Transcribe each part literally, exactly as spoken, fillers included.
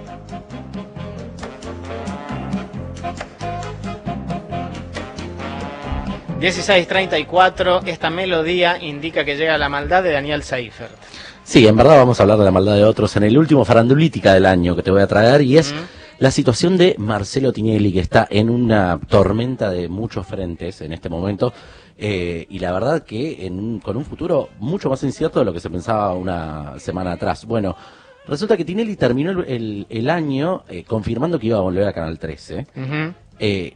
dieciséis treinta y cuatro, esta melodía indica que llega la maldad de Daniel Seifert. Sí, en verdad vamos a hablar de la maldad de otros en el último Farandulítica del año que te voy a traer, y es mm. la situación de Marcelo Tinelli, que está en una tormenta de muchos frentes en este momento, eh, y la verdad que en un, con un futuro mucho más incierto de lo que se pensaba una semana atrás. Bueno, resulta que Tinelli terminó el, el, el año eh, confirmando que iba a volver a Canal trece. Uh-huh. eh,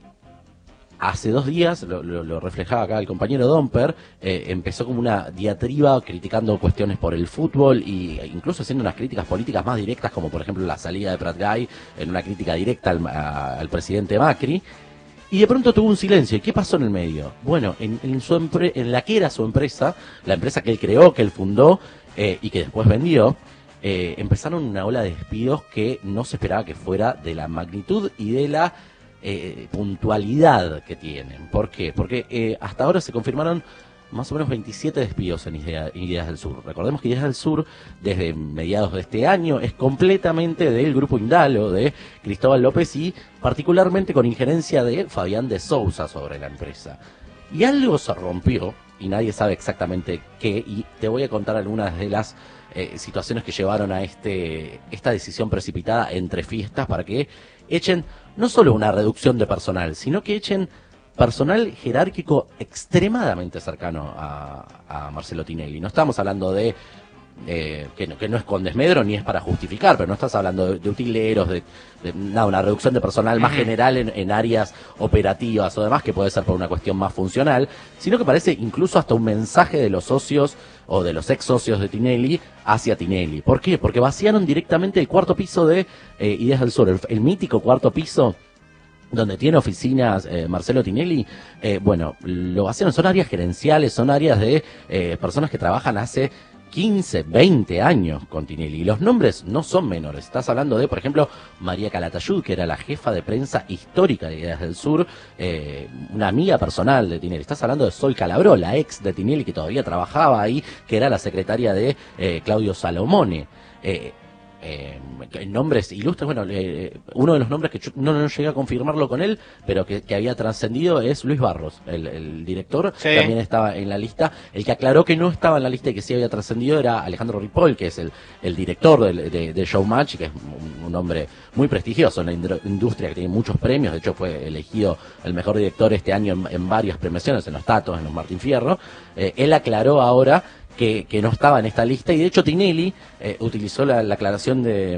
Hace dos días, lo, lo, lo reflejaba acá el compañero Domper, eh, empezó como una diatriba criticando cuestiones por el fútbol y e incluso haciendo unas críticas políticas más directas, como por ejemplo la salida de Prat Gay, en una crítica directa al, a, al presidente Macri. Y de pronto tuvo un silencio. ¿Y qué pasó en el medio? Bueno, en, en, su empre en la que era su empresa, la empresa que él creó, que él fundó eh, y que después vendió, eh, empezaron una ola de despidos que no se esperaba que fuera de la magnitud y de la Eh, puntualidad que tienen. ¿Por qué? Porque eh, hasta ahora se confirmaron más o menos veintisiete despidos en Idea, Ideas del Sur. Recordemos que Ideas del Sur, desde mediados de este año, es completamente del grupo Indalo, de Cristóbal López, y particularmente con injerencia de Fabián de Sousa sobre la empresa. Y algo se rompió, y nadie sabe exactamente qué, y te voy a contar algunas de las eh, situaciones que llevaron a este esta decisión precipitada entre fiestas para que echen no solo una reducción de personal, sino que echen personal jerárquico extremadamente cercano a, a Marcelo Tinelli. No estamos hablando de, eh, que, no, que no es con desmedro ni es para justificar, pero no estás hablando de, de utileros, de, de nada, una reducción de personal más general en, en áreas operativas o demás, que puede ser por una cuestión más funcional, sino que parece incluso hasta un mensaje de los socios o de los ex socios de Tinelli hacia Tinelli. ¿Por qué? Porque vaciaron directamente el cuarto piso de eh, Ideas del Sur, el, el mítico cuarto piso donde tiene oficinas eh, Marcelo Tinelli. Eh, bueno, lo vaciaron, son áreas gerenciales, son áreas de eh, personas que trabajan hace quince, veinte años con Tinelli. Y los nombres no son menores. Estás hablando de, por ejemplo, María Calatayud, que era la jefa de prensa histórica de Ideas del Sur, eh, una amiga personal de Tinelli. Estás hablando de Sol Calabró, la ex de Tinelli, que todavía trabajaba ahí, que era la secretaria de eh, Claudio Salomone. Eh, Eh, nombres ilustres. Bueno, eh, uno de los nombres que yo no, no llegué a confirmarlo con él, pero que, que había trascendido, es Luis Barros, el, el director. Sí. También estaba en la lista. El que aclaró que no estaba en la lista y que sí había trascendido era Alejandro Ripoll, que es el, el director de, de, de Showmatch, que es un, un hombre muy prestigioso en la industria, que tiene muchos premios. De hecho fue elegido el mejor director este año en, en varias premiaciones, en los Tatos, en los Martín Fierro. Eh, él aclaró ahora Que, que no estaba en esta lista, y de hecho Tinelli eh, utilizó la, la aclaración de,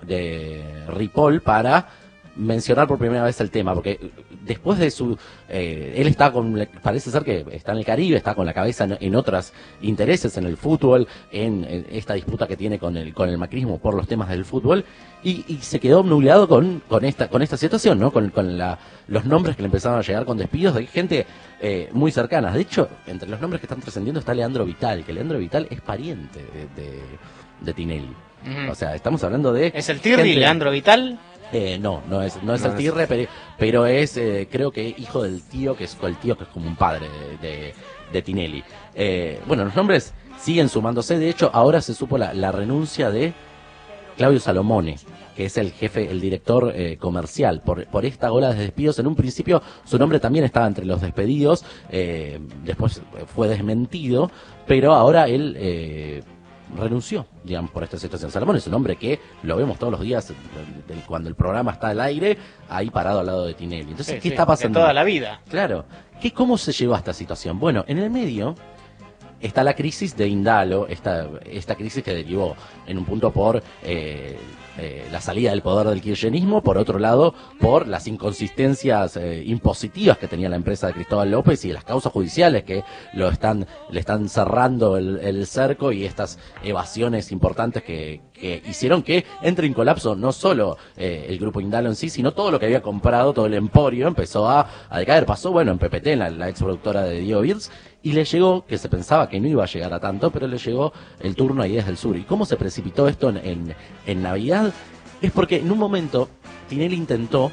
de Ripoll para mencionar por primera vez el tema, porque después de su eh, él está con, parece ser que está en el Caribe, está con la cabeza en, en otros intereses, en el fútbol, en, en esta disputa que tiene con el con el macrismo por los temas del fútbol, y, y se quedó obnubilado con con esta con esta situación, ¿no? Con, con la, los nombres que le empezaron a llegar con despidos de gente eh, muy cercana. De hecho, entre los nombres que están trascendiendo está Leandro Vital, que Leandro Vital es pariente de, de, de Tinelli. Uh-huh. O sea, estamos hablando de... ¿Es el Tirri, gente... Leandro Vital? Eh, no, no es, no es no el Tirre, es... pero, pero es, eh, creo que hijo del tío, que es el tío que es como un padre de, de, de Tinelli. Eh, bueno, los nombres siguen sumándose. De hecho, ahora se supo la, la renuncia de Claudio Salomone, que es el jefe, el director eh, comercial, por, por esta ola de despidos. En un principio su nombre también estaba entre los despedidos, eh, después fue desmentido, pero ahora él eh, renunció, digamos, por esta situación. Salomón es un hombre que lo vemos todos los días, de, de, cuando el programa está al aire, ahí parado al lado de Tinelli. Entonces, sí, ¿qué sí, está pasando? De toda la vida. Claro. ¿Qué, ¿Cómo se llevó a esta situación? Bueno, en el medio está la crisis de Indalo, esta, esta crisis que derivó en un punto por eh, eh, la salida del poder del kirchnerismo, por otro lado por las inconsistencias eh, impositivas que tenía la empresa de Cristóbal López y las causas judiciales que lo están le están cerrando el, el cerco, y estas evasiones importantes que, que hicieron que entre en colapso no solo eh, el grupo Indalo en sí, sino todo lo que había comprado, todo el emporio empezó a, a decaer. Pasó, bueno, en P P T, la, la ex productora de Diego Birz, y le llegó, que se pensaba que no iba a llegar a tanto, pero le llegó el turno a Ideas del Sur. ¿Y cómo se precipitó esto en, en, en Navidad? Es porque en un momento Tinelli intentó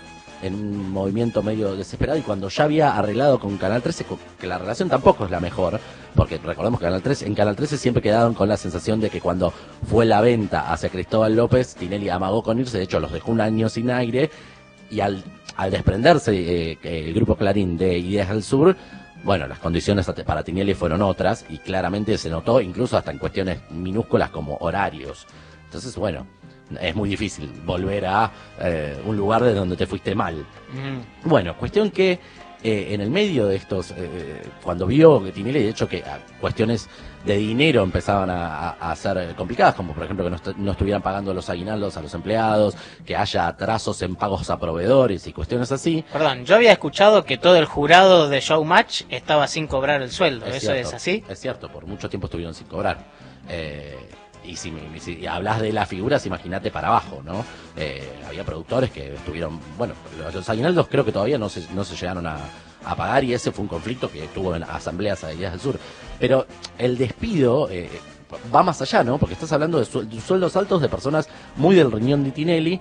en un movimiento medio desesperado, y cuando ya había arreglado con Canal trece, que la relación tampoco es la mejor, porque recordemos que Canal trece, en Canal trece siempre quedaron con la sensación de que cuando fue la venta hacia Cristóbal López, Tinelli amagó con irse, de hecho los dejó un año sin aire, y al, al desprenderse eh, el Grupo Clarín de Ideas del Sur, bueno, las condiciones para Tinelli fueron otras, y claramente se notó incluso hasta en cuestiones minúsculas como horarios. Entonces, bueno, es muy difícil volver a eh, un lugar de donde te fuiste mal. Mm. Bueno, cuestión que eh, en el medio de estos, eh, cuando vio que Tinelli, de hecho, que a, cuestiones de dinero empezaban a, a, a ser complicadas, como por ejemplo que no, est no estuvieran pagando los aguinaldos a los empleados, que haya atrasos en pagos a proveedores y cuestiones así. Perdón, yo había escuchado que todo el jurado de Showmatch estaba sin cobrar el sueldo. ¿Eso cierto, es así? Es cierto, por mucho tiempo estuvieron sin cobrar. Eh, Y si, si hablas de las figuras, imagínate para abajo, ¿no? Eh, había productores que estuvieron, bueno, los aguinaldos creo que todavía no se, no se llegaron a, a pagar, y ese fue un conflicto que tuvo en asambleas a Ideas del Sur. Pero el despido eh, va más allá, ¿no? Porque estás hablando de, su, de sueldos altos de personas muy del riñón de Tinelli,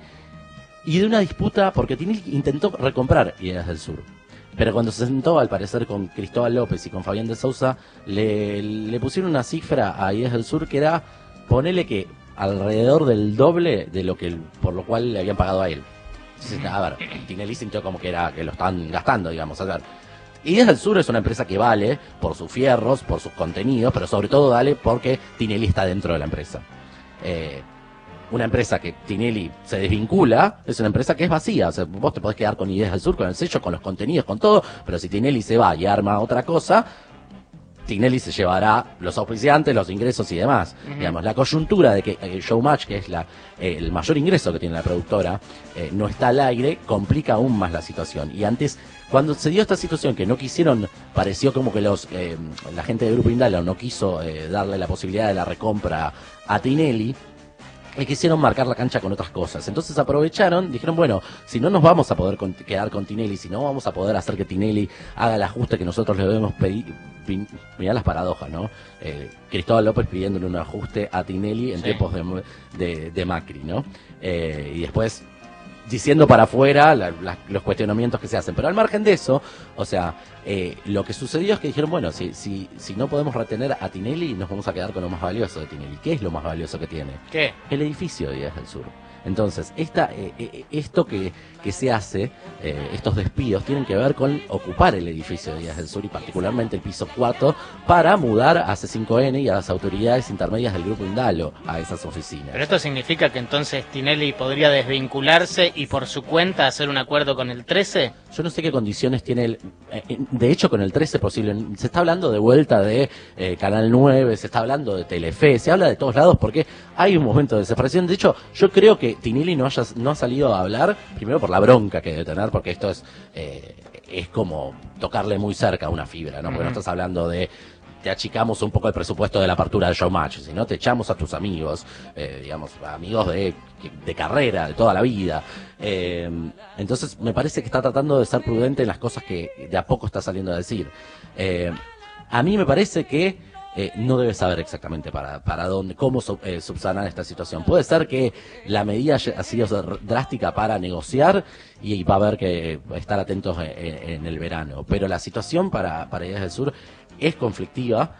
y de una disputa porque Tinelli intentó recomprar Ideas del Sur. Pero cuando se sentó, al parecer, con Cristóbal López y con Fabián de Sousa, le, le pusieron una cifra a Ideas del Sur que era, ponele que alrededor del doble de lo que por lo cual le habían pagado a él. Entonces, a ver, Tinelli sintió como que era que lo estaban gastando, digamos. A ver, Ideas del Sur es una empresa que vale por sus fierros, por sus contenidos, pero sobre todo vale porque Tinelli está dentro de la empresa. Eh, una empresa que Tinelli se desvincula es una empresa que es vacía. O sea, vos te podés quedar con Ideas del Sur, con el sello, con los contenidos, con todo, pero si Tinelli se va y arma otra cosa, Tinelli se llevará los auspiciantes, los ingresos y demás. Uh-huh. Digamos, la coyuntura de que el Showmatch, que es la, eh, el mayor ingreso que tiene la productora, eh, no está al aire, complica aún más la situación. Y antes, cuando se dio esta situación que no quisieron, pareció como que los eh, la gente del Grupo Indalo no quiso eh, darle la posibilidad de la recompra a Tinelli, y quisieron marcar la cancha con otras cosas. Entonces aprovecharon, dijeron, bueno, si no nos vamos a poder con, quedar con Tinelli, si no vamos a poder hacer que Tinelli haga el ajuste que nosotros le debemos pedir. Mirá las paradojas, ¿no? Eh, Cristóbal López pidiéndole un ajuste a Tinelli en sí. tiempos de, de, de Macri, ¿no? Eh, y después diciendo para afuera la, la, los cuestionamientos que se hacen. Pero al margen de eso, o sea, eh, lo que sucedió es que dijeron, bueno, si, si, si no podemos retener a Tinelli, nos vamos a quedar con lo más valioso de Tinelli. ¿Qué es lo más valioso que tiene? ¿Qué? El edificio de Ideas del Sur. Entonces, esta, eh, eh, esto que, que se hace, eh, estos despidos, tienen que ver con ocupar el edificio de Ideas del Sur, y particularmente el piso cuatro, para mudar a C cinco N y a las autoridades intermedias del Grupo Indalo a esas oficinas. Pero esto significa que entonces Tinelli podría desvincularse y por su cuenta hacer un acuerdo con el trece. Yo no sé qué condiciones tiene el... De hecho, con el trece posible. Se está hablando de vuelta de eh, Canal nueve, se está hablando de Telefe, se habla de todos lados porque hay un momento de separación. De hecho, yo creo que Tinelli no, haya, no ha salido a hablar, primero por la bronca que debe tener, porque esto es eh, es como tocarle muy cerca a una fibra, ¿no? Porque uh-huh. no estás hablando de... te achicamos un poco el presupuesto de la apertura del Showmatch, si no te echamos a tus amigos, eh, digamos, amigos de, de carrera, de toda la vida. Eh, entonces me parece que está tratando de ser prudente en las cosas que de a poco está saliendo a decir. Eh, a mí me parece que eh, no debe saber exactamente para, para dónde, cómo sub, eh, subsanar esta situación. Puede ser que la medida ha sido drástica para negociar y va a haber que estar atentos en, en el verano, pero la situación para, para Ideas del Sur es conflictiva,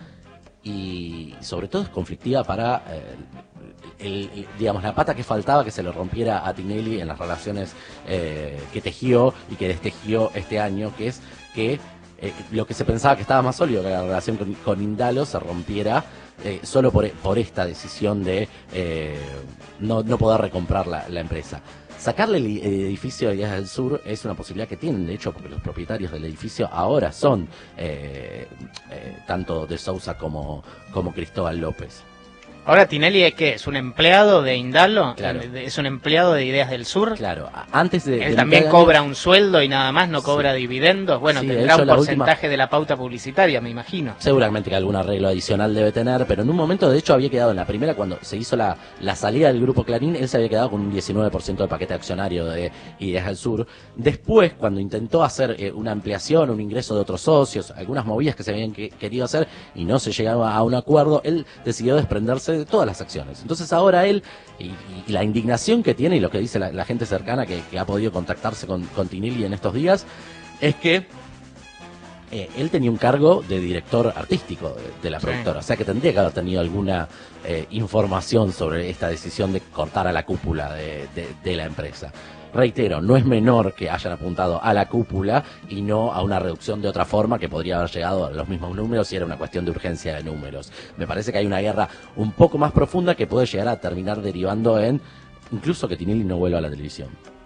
y sobre todo es conflictiva para eh, el, el, digamos, la pata que faltaba que se le rompiera a Tinelli en las relaciones eh, que tejió y que destejió este año, que es que eh, lo que se pensaba que estaba más sólido, que la relación con, con Indalo, se rompiera eh, solo por, por esta decisión de eh, no, no poder recomprar la, la empresa. Sacarle el edificio de Ideas del Sur es una posibilidad que tienen, de hecho, porque los propietarios del edificio ahora son eh, eh, tanto de Sousa como, como Cristóbal López. Ahora Tinelli es que es un empleado de Indalo, claro. Es un empleado de Ideas del Sur. Claro, antes de... Él de también año, cobra un sueldo y nada más, no cobra sí. dividendos. Bueno, sí, tendrá un porcentaje última... de la pauta publicitaria, me imagino. Seguramente que algún arreglo adicional debe tener, pero en un momento, de hecho, había quedado en la primera, cuando se hizo la, la salida del Grupo Clarín, él se había quedado con un diecinueve por ciento del paquete accionario de Ideas del Sur. Después, cuando intentó hacer eh, una ampliación, un ingreso de otros socios, algunas movidas que se habían que, querido hacer y no se llegaba a un acuerdo, él decidió desprenderse deshaciéndose de todas las acciones. Entonces ahora él, y, y la indignación que tiene, y lo que dice la, la gente cercana que, que ha podido contactarse con, con Tinelli en estos días, es que eh, él tenía un cargo de director artístico de, de la productora, sí. O sea que tendría que haber tenido alguna eh, información sobre esta decisión de cortar a la cúpula de, de, de la empresa. Reitero, no es menor que hayan apuntado a la cúpula y no a una reducción de otra forma que podría haber llegado a los mismos números si era una cuestión de urgencia de números. Me parece que hay una guerra un poco más profunda que puede llegar a terminar derivando en incluso que Tinelli no vuelva a la televisión.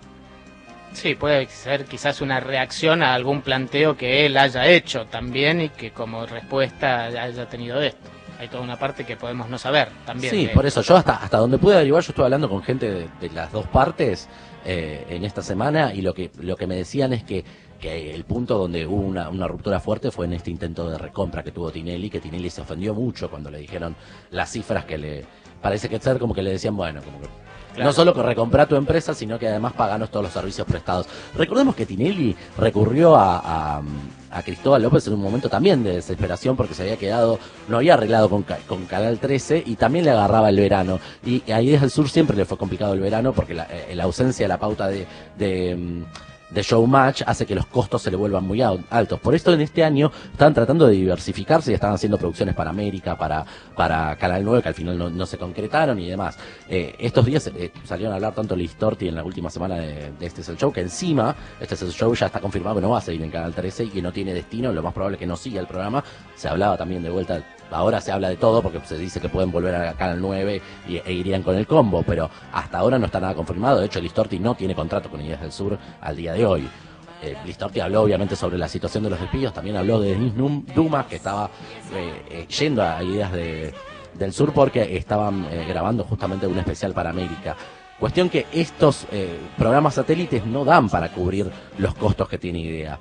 Sí, puede ser quizás una reacción a algún planteo que él haya hecho también y que como respuesta haya tenido esto. Hay toda una parte que podemos no saber también. Sí, por eso yo hasta hasta donde pude averiguar, yo estuve hablando con gente de, de las dos partes eh, en esta semana y lo que lo que me decían es que, que el punto donde hubo una, una ruptura fuerte fue en este intento de recompra que tuvo Tinelli, que Tinelli se ofendió mucho cuando le dijeron las cifras que le... Parece que ser como que le decían, bueno, como que... Claro. No solo que recomprar tu empresa, sino que además paganos todos los servicios prestados. Recordemos que Tinelli recurrió a, a, a Cristóbal López en un momento también de desesperación porque se había quedado, no había arreglado con, con Canal trece y también le agarraba el verano. Y ahí desde el sur siempre le fue complicado el verano porque la, la ausencia de la pauta de... de de Showmatch hace que los costos se le vuelvan muy altos. Por esto en este año están tratando de diversificarse y están haciendo producciones para América, para para Canal nueve, que al final no, no se concretaron y demás. Eh, estos días eh, salieron a hablar tanto Liz Torti en la última semana de, de Este es el Show, que encima Este es el Show ya está confirmado que no va a seguir en Canal trece y que no tiene destino, lo más probable es que no siga el programa. Se hablaba también de vuelta, ahora se habla de todo porque se dice que pueden volver a Canal nueve y, e irían con el combo, pero hasta ahora no está nada confirmado. De hecho, Liz Torti no tiene contrato con Ideas del Sur al día de hoy. Eh, Liz Torti habló obviamente sobre la situación de los despidos, también habló de Denis Dumas, que estaba eh, eh, yendo a Ideas de, del Sur porque estaban eh, grabando justamente un especial para América. Cuestión que estos eh, programas satélites no dan para cubrir los costos que tiene Idea.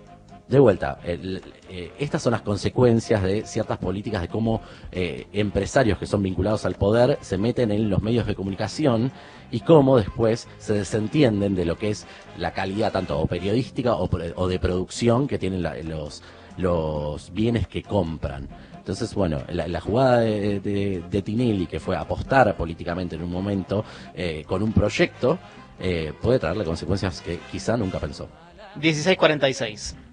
De vuelta, el, eh, estas son las consecuencias de ciertas políticas de cómo eh, empresarios que son vinculados al poder se meten en los medios de comunicación y cómo después se desentienden de lo que es la calidad tanto o periodística o, o de producción que tienen la, los, los bienes que compran. Entonces, bueno, la, la jugada de, de, de Tinelli, que fue apostar políticamente en un momento eh, con un proyecto, eh, puede traerle consecuencias que quizá nunca pensó. dieciséis cuarenta y seis.